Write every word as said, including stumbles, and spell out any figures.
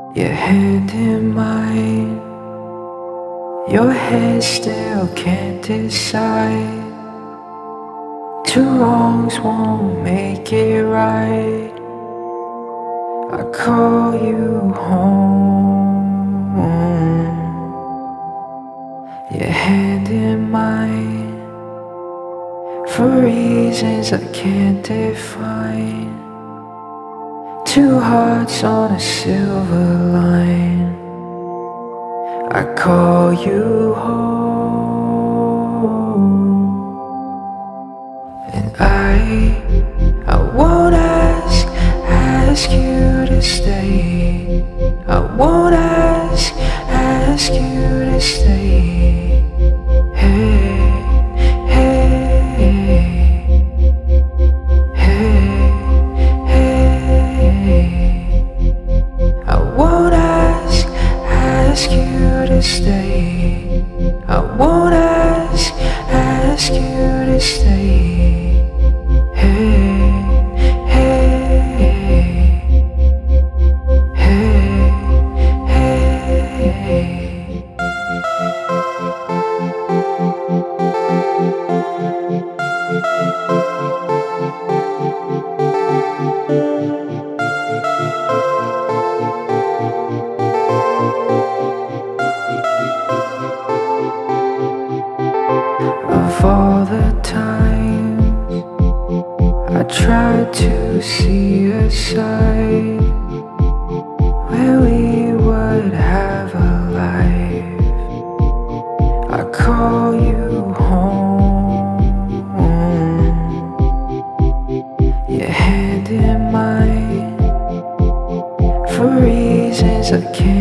Your hand in mine, your head still can't decide. Two wrongs won't make it right. I call you home. Your hand in mine, for reasons I can't define. Two hearts on a silver line. I call you home. And I, I won't ask, ask you to stay. I won't ask, ask you to stay. Hey, hey, hey, hey. I won't ask, ask you to stay. I won't ask, ask you to stay. Hey, hey, hey, hey. Of all the times I tried to see a side where we would have a life, I call you home. Your hand in mine, for reasons I can't